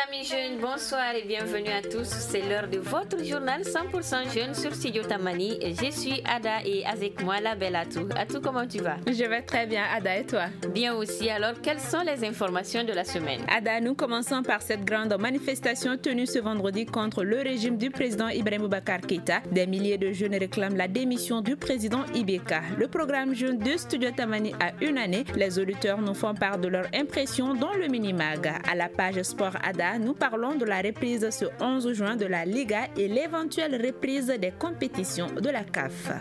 Amis jeunes, bonsoir et bienvenue à tous. C'est l'heure de votre journal 100% jeune sur Studio Tamani. Je suis Ada et avec moi la belle Atou. Atou, comment tu vas? Je vais très bien, Ada, et toi? Bien aussi. Alors, quelles sont les informations de la semaine? Ada, nous commençons par cette grande manifestation tenue ce vendredi contre le régime du président Ibrahim Boubacar Keïta. Des milliers de jeunes réclament la démission du président Ibeka. Le programme jeune de Studio Tamani a une année. Les auditeurs nous font part de leur impression dans le mini-mag. À la page Sport Ada, nous parlons de la reprise ce 11 juin de la Liga et l'éventuelle reprise des compétitions de la CAF.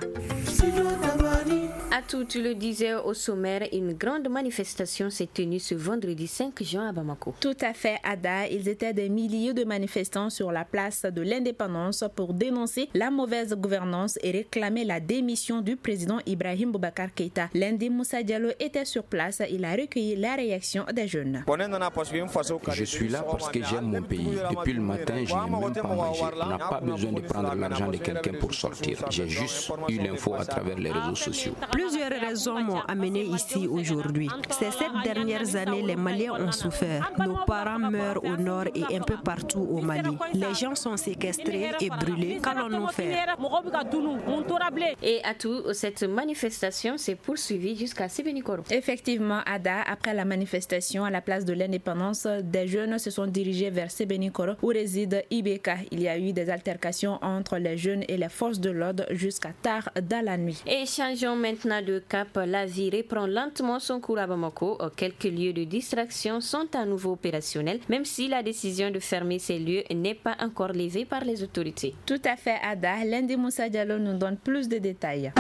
Atou, tu le disais au sommaire, une grande manifestation s'est tenue ce vendredi 5 juin à Bamako. Tout à fait, Ada. Ils étaient des milliers de manifestants sur la place de l'Indépendance pour dénoncer la mauvaise gouvernance et réclamer la démission du président Ibrahim Boubacar Keïta. Lundi, Moussa Diallo était sur place. Il a recueilli la réaction des jeunes. Je suis là parce que j'aime mon pays. Depuis le matin, je n'ai même pas mangé. On n'a pas besoin de prendre l'argent de quelqu'un pour sortir. J'ai juste eu l'info à travers les réseaux sociaux. Plusieurs raisons m'ont amené ici aujourd'hui. Ces 7 dernières années, les Maliens ont souffert. Nos parents meurent au nord et un peu partout au Mali. Les gens sont séquestrés et brûlés. Qu'allons-nous faire? Et Atou, cette manifestation s'est poursuivie jusqu'à Sébenikoro. Effectivement, Ada, après la manifestation à la place de l'Indépendance, des jeunes se sont dirigés vers Sébenikoro où réside Ibeka. Il y a eu des altercations entre les jeunes et les forces de l'ordre jusqu'à tard dans la nuit. Et changeons maintenant de cap. La vie reprend lentement son cours à Bamako. Quelques lieux de distraction sont à nouveau opérationnels, même si la décision de fermer ces lieux n'est pas encore levée par les autorités. Tout à fait, Ada. Lundi Moussa Diallo nous donne plus de détails.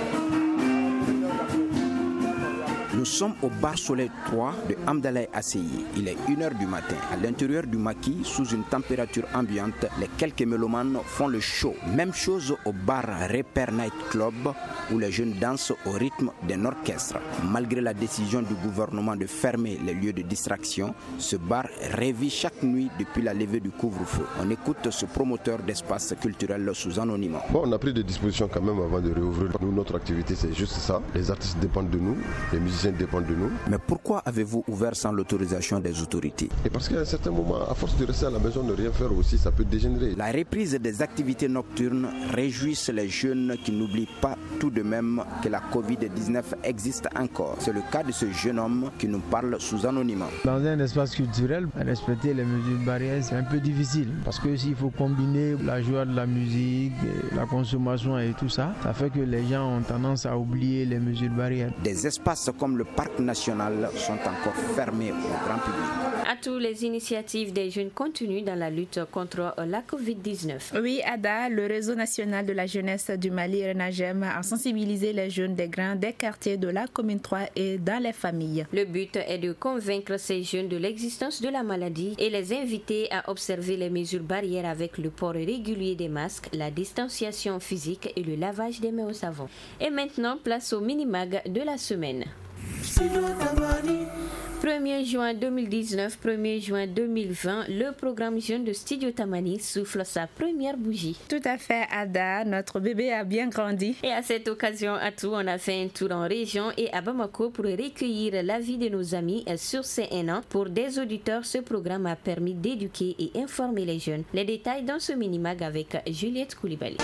Nous sommes au bar Soleil 3 de Hamdallah Asseyi. Il est 1h du matin. À l'intérieur du maquis, sous une température ambiante, les quelques mélomanes font le show. Même chose au bar Repair Night Club où les jeunes dansent au rythme d'un orchestre. Malgré la décision du gouvernement de fermer les lieux de distraction, ce bar revit chaque nuit depuis la levée du couvre-feu. On écoute ce promoteur d'espace culturel sous anonymat. On a pris des dispositions quand même avant de réouvrir. Nous, notre activité, c'est juste ça. Les artistes dépendent de nous, les musiciens dépendent de nous. Mais pourquoi avez-vous ouvert sans l'autorisation des autorités? Et parce qu'à un certain moment, à force de rester à la maison, ne rien faire aussi, ça peut dégénérer. La reprise des activités nocturnes réjouit les jeunes qui n'oublient pas tout de même que la Covid-19 existe encore. C'est le cas de ce jeune homme qui nous parle sous anonymat. Dans un espace culturel, respecter les mesures barrières, c'est un peu difficile parce que s'il faut combiner la joie de la musique, la consommation et tout ça, ça fait que les gens ont tendance à oublier les mesures barrières. Des espaces comme le parc national sont encore fermés au grand public. À tous les initiatives des jeunes continuent dans la lutte contre la Covid-19. Oui, Ada, le réseau national de la jeunesse du Mali, RENAGEM, a sensibilisé les jeunes des grands des quartiers de la commune 3 et dans les familles. Le but est de convaincre ces jeunes de l'existence de la maladie et les inviter à observer les mesures barrières avec le port régulier des masques, la distanciation physique et le lavage des mains au savon. Et maintenant, place au mini-mag de la semaine. 1er juin 2019, 1er juin 2020, le programme jeune de Studio Tamani souffle sa première bougie. Tout à fait, Ada, notre bébé a bien grandi. Et à cette occasion, à tout, on a fait un tour en région et à Bamako pour recueillir l'avis de nos amis sur ces 1 an. Pour des auditeurs, ce programme a permis d'éduquer et informer les jeunes. Les détails dans ce mini-mag avec Juliette Koulibaly.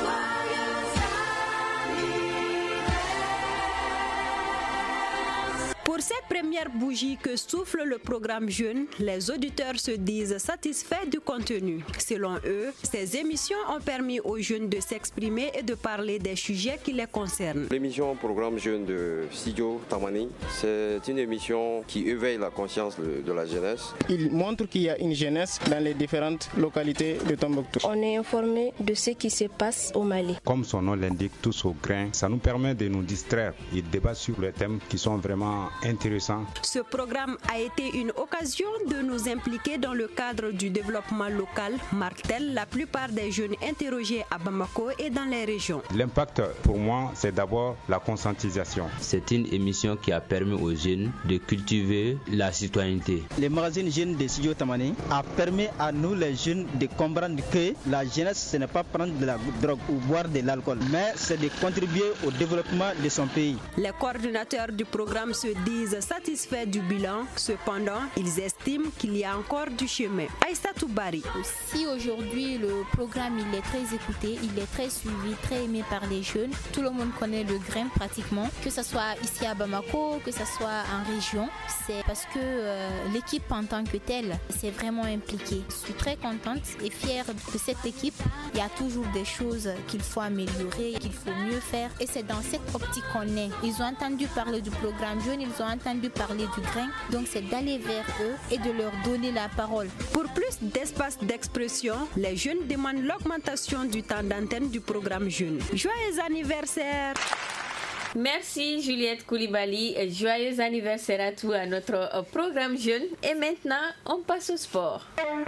Pour cette première bougie que souffle le programme Jeune, les auditeurs se disent satisfaits du contenu. Selon eux, ces émissions ont permis aux jeunes de s'exprimer et de parler des sujets qui les concernent. L'émission Programme Jeune de Studio Tamani, c'est une émission qui éveille la conscience de la jeunesse. Il montre qu'il y a une jeunesse dans les différentes localités de Tombouctou. On est informé de ce qui se passe au Mali. Comme son nom l'indique, tous au grain, ça nous permet de nous distraire et débattre sur les thèmes qui sont vraiment intéressant. Ce programme a été une occasion de nous impliquer dans le cadre du développement local, martèle la plupart des jeunes interrogés à Bamako et dans les régions. L'impact pour moi, c'est d'abord la conscientisation. C'est une émission qui a permis aux jeunes de cultiver la citoyenneté. Le magazine Jeunes de Studio Tamani a permis à nous les jeunes de comprendre que la jeunesse, ce n'est pas prendre de la drogue ou boire de l'alcool, mais c'est de contribuer au développement de son pays. Les coordinateurs du programme se disent disent satisfaits du bilan. Cependant, ils estiment qu'il y a encore du chemin. Aïssatou Bari. Si aujourd'hui le programme il est très écouté, il est très suivi, très aimé par les jeunes, tout le monde connaît le grain pratiquement, que ce soit ici à Bamako, que ce soit en région, c'est parce que l'équipe en tant que telle s'est vraiment impliquée. Je suis très contente et fière de cette équipe. Il y a toujours des choses qu'il faut améliorer, qu'il faut mieux faire et c'est dans cette optique qu'on est. Ils ont entendu parler du programme jeune, ils ont entendu parler du grain, donc c'est d'aller vers eux et de leur donner la parole. Pour plus d'espace d'expression, les jeunes demandent l'augmentation du temps d'antenne du programme jeune. Joyeux anniversaire! Merci Juliette Koulibaly, joyeux anniversaire à tout à notre programme jeune. Et maintenant, on passe au sport.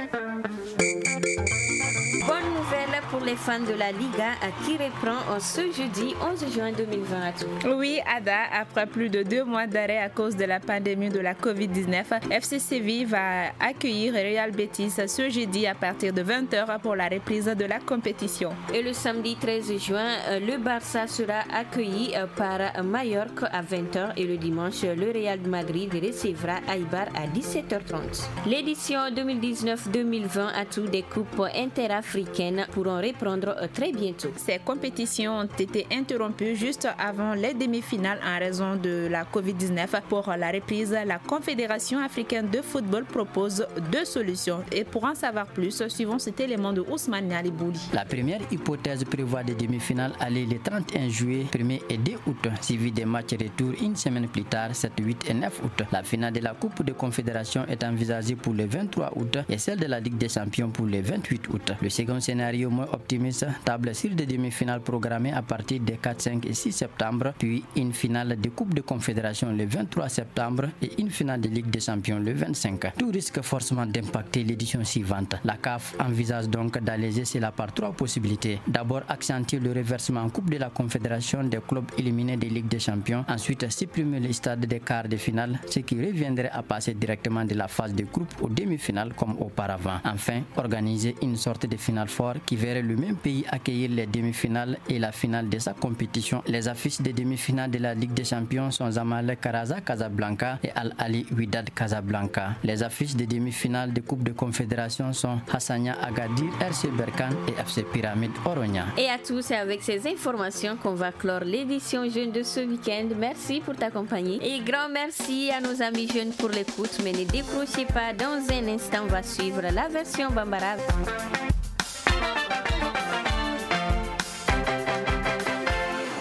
Bonne nouvelle pour les fans de la Liga qui reprend ce jeudi 11 juin 2020 à tout. Oui, Ada, après plus de 2 mois d'arrêt à cause de la pandémie de la COVID-19, FC Séville va accueillir Real Betis ce jeudi à partir de 20h pour la reprise de la compétition. Et le samedi 13 juin, le Barça sera accueilli par Mallorca à 20h et le dimanche, le Real de Madrid recevra Eibar à 17h30. L'édition 2019-2020 à tout des coupes interafricaines pourront reprendre très bientôt. Ces compétitions ont été interrompues juste avant les demi-finales en raison de la COVID-19. Pour la reprise, la Confédération africaine de football propose 2 solutions. Et pour en savoir plus, suivons cet élément de Ousmane Nalibouli. La première hypothèse prévoit des demi-finales aller le 31 juillet, 1er et 2 août, suivi des matchs retour une semaine plus tard, 7, 8 et 9 août. La finale de la Coupe de Confédération est envisagée pour le 23 août et celle de la Ligue des Champions pour le 28 août. Le second scénario moins optimiste table sur des demi-finales programmées à partir des 4, 5 et 6 septembre, puis une finale de Coupe de Confédération le 23 septembre et une finale de Ligue des Champions le 25. Tout risque forcément d'impacter l'édition suivante. La CAF envisage donc d'alléger cela par 3 possibilités. D'abord, accentuer le reversement en Coupe de la Confédération des clubs éliminés des Ligue des Champions. Ensuite, supprimer les stades des quarts de finale, ce qui reviendrait à passer directement de la phase de groupe aux demi-finales comme auparavant. Enfin, organiser une sorte de finale fort qui verrait le même pays accueillir les demi-finales et la finale de sa compétition. Les affiches des demi-finales de la Ligue des Champions sont Zamalek Karaza Casablanca et Al Ali Wydad Casablanca. Les affiches des demi-finales de Coupe de Confédération sont Hassania Agadir, RC Berkane et FC Pyramide Orogna. Et à tous, c'est avec ces informations qu'on va clore l'édition jeune de ce week-end. Merci pour ta compagnie et grand merci à nos amis jeunes pour l'écoute. Mais ne décrochez pas, dans un instant on va suivre la version Bambara.